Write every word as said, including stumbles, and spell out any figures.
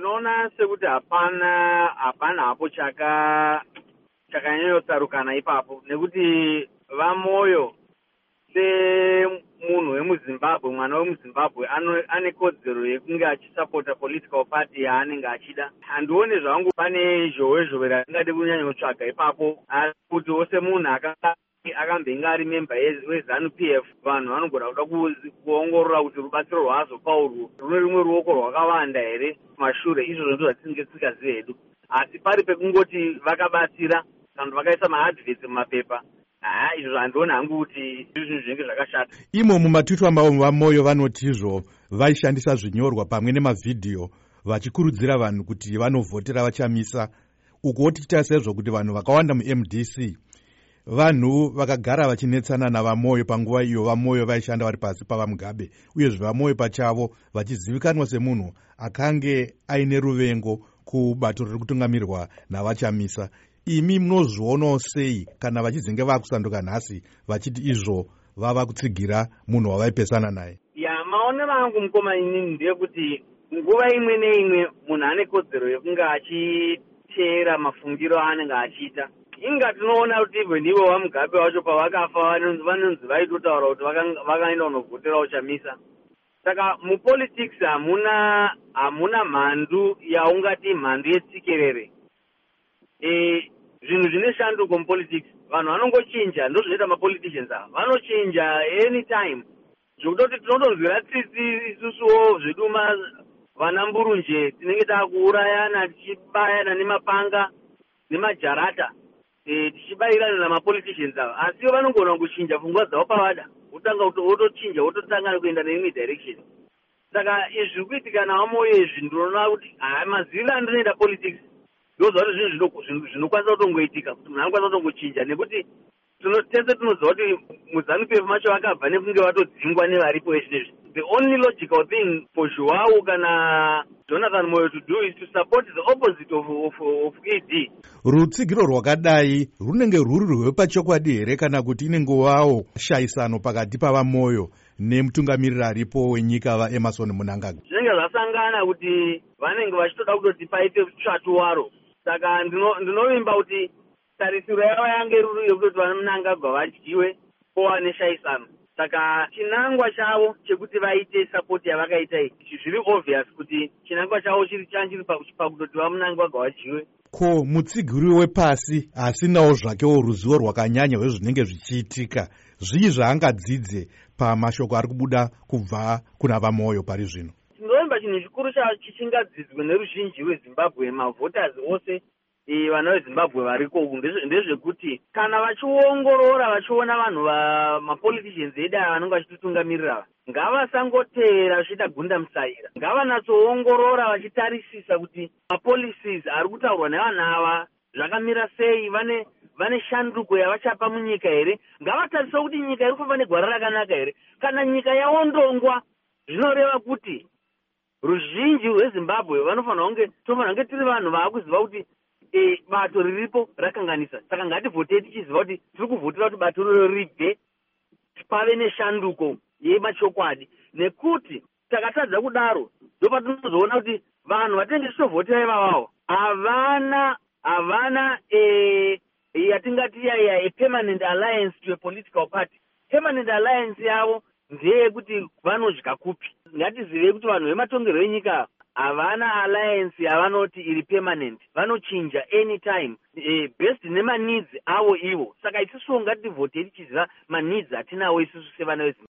ndinoona sekuti hapana hapana hapo chaka chakanyanyotsarukana ipapo, nekuti vamoyo semunhu wemuzimbabwe, mwana wemuzimbabwe ane kodzero yekunge achisapota political party yaanenge achida. Handione zvangu pane zhowe zhowe ratingade kunyanyotsvaga ipapo, asi kutiwo semunhu akambenga ari member wezanu P F, vanhu vanogona kuda kuongorora kuti rubatsiro rwaazopa urwu rune rumwe ruoko rwakawanda here mashure. Izvozvo ndo zvatinenge tisingazivi hedu, asi pari pekungoti vakabatsira kana vakaisa maadverts mumapepa, haa izvo zvandiona hangu kuti zvinhu zvinenge zvakashata. Imo mumatwitwa mavo vamoyo vanoti izvo vaishandisa zvinyorwa pamwe nemavhidhiyo vachikurudzira vanhu kuti vanovhotera vachamisa, uko tichita sezvo kuti vanhu vakawanda mu-M D C vanhu vakagara vachinetsana navamoyo panguva iyo vamoyo vaishanda vari pasi pavamugabe, uyezve vamoyo pachavo vachizivikanwa semunhu akange aine ruvengo kubato riri kutungamirwa navachamisa. Imi munozvionawo sei kana vachizenge vakusanduka nhasi vachiti izvo vava kutsigira munhu wavaipesana naye? Ya, maonero angu mukoma inini ndeyekuti nguva imwe neimwe munhu ane kodzero yekunge achiteera mafungiro aanenge achiita. Inga tinoona kuti ibwe ndivo vamugabe wacho pavakafa vanonzi vaitotaura kuti vakaenda kunovhotera uchamisa. Saka mupolitics hamuna hamuna mhandu yaungati mhandu yetsikerere. E, zvinhu zvine shanduko mupolitics, vanhu vanongochinja, ndozvinoita mapoliticians ava vanochinja anytime. Zvekutoti tinondonzwira tsitsi isusuwo zvedu vanamburunje tinenge takuurayana tichibayana nemapanga nemajarata, e, tichibayirana namapoliticians ava, asiwo vanongona kuchinja pfungwa dzavo pavada, wotanga wotochinja wototanga kuenda neimwe direction. Saka izvi kuitika navamoyo izvi ndinoona kuti haa maziviro andinoenda politics ndozva kuti zvinhu zvinokwanisa kutongoitika kuti munhu anokwanisa kutongochinja, nekuti tese tinoziva kuti muzanu P F macho vakabva nekunge vatodzingwa nevaripo vezvinezvi. The only logical thing for Joao kana Jonathan Moyo to do is to support the opposite of, of, of E D. Rutsigiro rwakadai runenge rwuri rwepachokwadi here kana kuti inenge wawo shayisano pakati pavamoyo nemutungamiriri aripo wenyika vaEmmerson Mnangagwa? Zvinenge zvasangana kuti vanenge vachitoda kutoti paite tsvatu waro. Saka ndinovimba kuti tarisiro yavo yange ruri yekutoti vana Mnangagwa vadyiwe powane shayisano. Saka chinangwa chavo chekuti vaite support yavakaita iyi zviri obvious kuti chinangwa chavo chiri chanjiri pakutoti vaMnangagwa vadyiwe. Ko mutsigiri wepasi asinawo zvakewo ruzivo rwakanyanya rwezvinenge zvichiitika, zvii zvaangadzidze pamashoko ari kubuda kubva kuna vamoyo pari zvino? Tinoimba chinhu chikuru chichingadzidzwe neruzhinji rweZimbabwe, mavhoters ose vana veZimbabwe variko uku ndezvekuti kana vachiongorora vachiona vanhu vamapoliticians edu ava vanenge vachititungamirira ngavasangoteera vachiita gunda musaira, ngavanatsoongorora vachitarisisa kuti mapolicies ari kutaurwa nevanhu ava zvakamira sei, vane vane shanduko yavachapa munyika here, ngavatarisisa kuti nyika iri kufamba negwara rakanaka here. Kana nyika yaondongwa zvinoreva kuti ruzhinji rweZimbabwe vanofanira kunge tofanira kunge tiri vanhu vaakuziva kuti e, bato riripo rakanganisa. Saka ngativhotei tichiziva kuti tiri kuvhotera kuti bato riro ribve pave neshanduko yemachokwadi, nekuti takatadza kudaro ndopatinozoona kuti vanhu vatinenge tichitovhotera ivavavo havana havana e, yatingati yaya a permanent alliance to a political party. Permanent alliance yavo ndeyekuti vanodya kupi. Ngatizivei kuti vanhu vematongerwo enyika havana alliance yavanoti iri permanent, vanochinja anytime e, based nemanidzi avo ivo. Saka isusuwo ngativhotei tichiziva manidzi atinawo isusu sevana veZimbabwe.